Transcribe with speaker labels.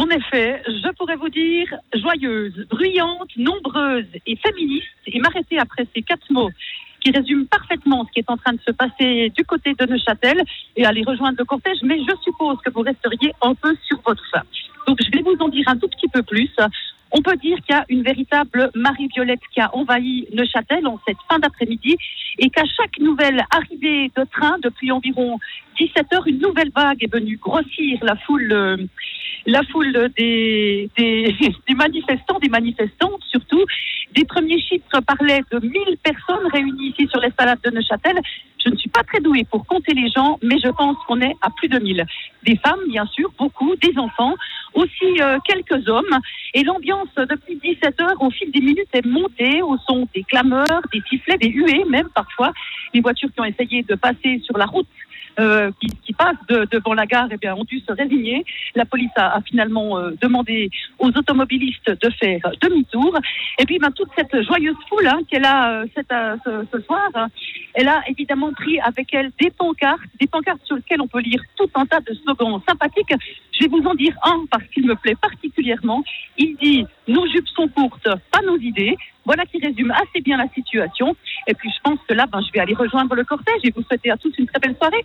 Speaker 1: En effet, je pourrais vous dire joyeuse, bruyante, nombreuse et féministe, et m'arrêter après ces 4 mots qui résument parfaitement ce qui est en train de se passer du côté de Neuchâtel et aller rejoindre le cortège, mais je suppose que vous resteriez un peu sur votre faim. Donc je vais vous en dire un tout petit peu plus. On peut dire qu'il y a une véritable Marie-Violette qui a envahi Neuchâtel en cette fin d'après-midi et qu'à chaque nouvelle arrivée de train, depuis environ 17 heures, une nouvelle vague est venue grossir la foule des manifestants, des manifestantes surtout. Des premiers chiffres parlaient de 1000 personnes réunies ici sur l'esplanade de Neuchâtel. Je ne suis pas très douée pour compter les gens, mais je pense qu'on est à plus de 1000. Des femmes, bien sûr, beaucoup, des enfants, aussi quelques hommes. Et l'ambiance, depuis 17 heures, au fil des minutes, est montée au son des clameurs, des sifflets, des huées, même parfois. Les voitures qui ont essayé de passer sur la route qui passent devant la gare ont dû se résigner. La police a finalement demandé aux automobilistes de faire demi-tour. Et puis toute cette joyeuse foule qu'elle a ce soir, elle a évidemment pris avec elle des pancartes sur lesquelles on peut lire tout un tas de slogans sympathiques. Je vais vous en dire un parce qu'il me plaît particulièrement. Il dit « Nos jupes sont courtes, pas nos idées ». Voilà qui résume assez bien la situation. Et puis je pense que là, je vais aller rejoindre le cortège et vous souhaiter à tous une très belle soirée.